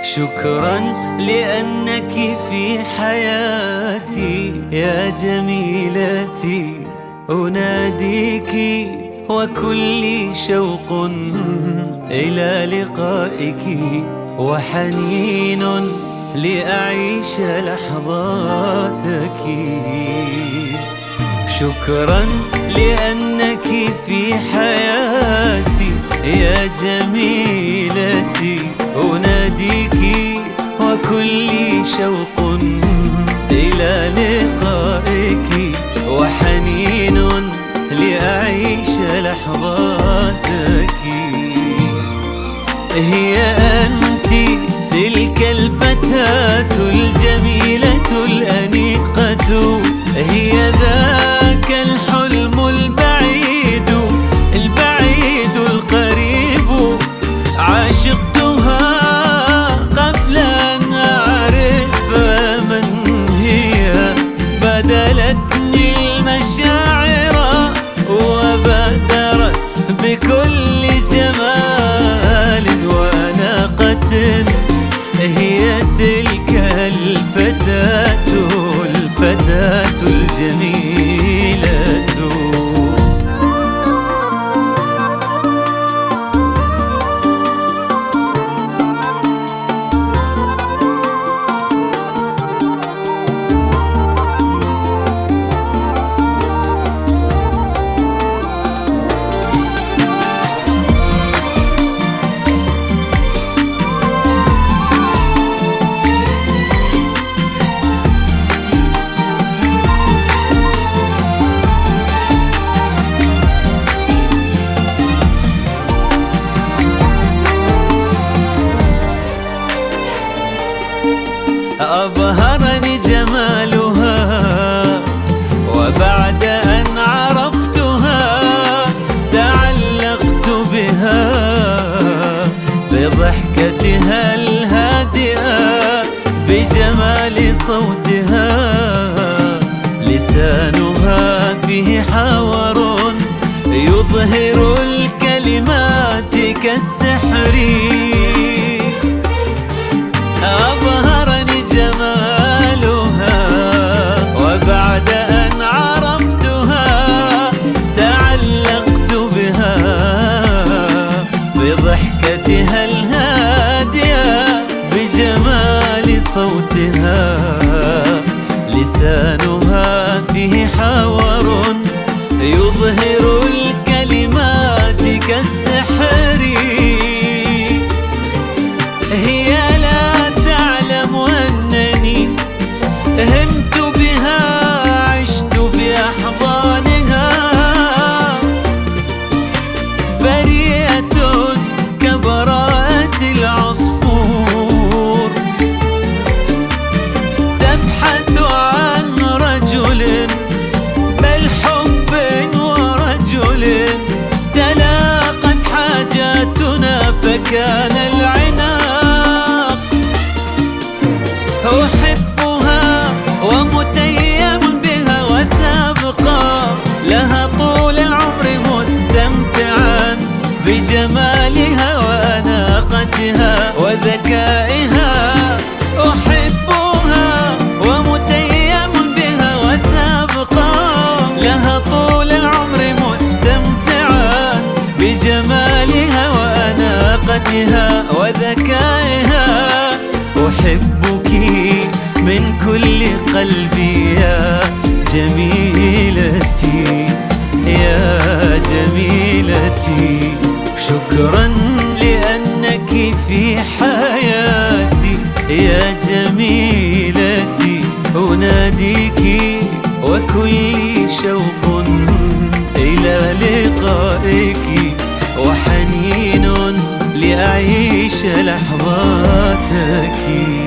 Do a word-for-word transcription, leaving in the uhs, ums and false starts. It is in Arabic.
شكرا لأنك في حياتي يا جميلتي، أناديك وكلي شوق إلى لقائك، وحنين لأعيش لحظاتك. شكرا لأنك في حياتي يا جميلتي، أناديك وكلي شوق إلى لقائك، وحنين لأعيش لحظاتك. هي أنت تلك الفتاة الجميلة الأنيقة، هي ذاك الحلم البعيد البعيد القريب، عاشقتها قبل أن أعرف من هي، بدلتني المشاعر وبادرت بكل جمال وأناقة. هي تلك الفتاة الفتاة الجميلة. أبهرني جمالها، وبعد أن عرفتها تعلقت بها، بضحكتها الهادئة، بجمال صوتها، لسانها فيه حور يظهر الكلمات كالسحر. أبهرني جمالها، وبعد أن عرفتها تعلقت بها، بضحكتها الهادئة، بجمال صوتها، لسانها فيه حور يظهر الكلمات كالسحر. هي لا تعلم أنني همت بها، عشت بأحضانها، بريئة كبراءة العصفور، تبحث عن رجل، بل حب ورجل، تلاقت حاجاتنا فكان العناق. أحبها ومتيم بها، وسابقا لها طول العمر مستمتعا بجمالها وأناقتها وذكائها. أحبها ومتيم بها، وسابقا لها طول العمر مستمتعا بجمالها وأناقتها وذكائها. أحبك من كل قلبي يا جميلتي يا جميلتي. شكرا لأنك في حياتي يا جميلتي، أناديك وكلي شوق إلى لقائك، وحنين لأعيش لحظاتك.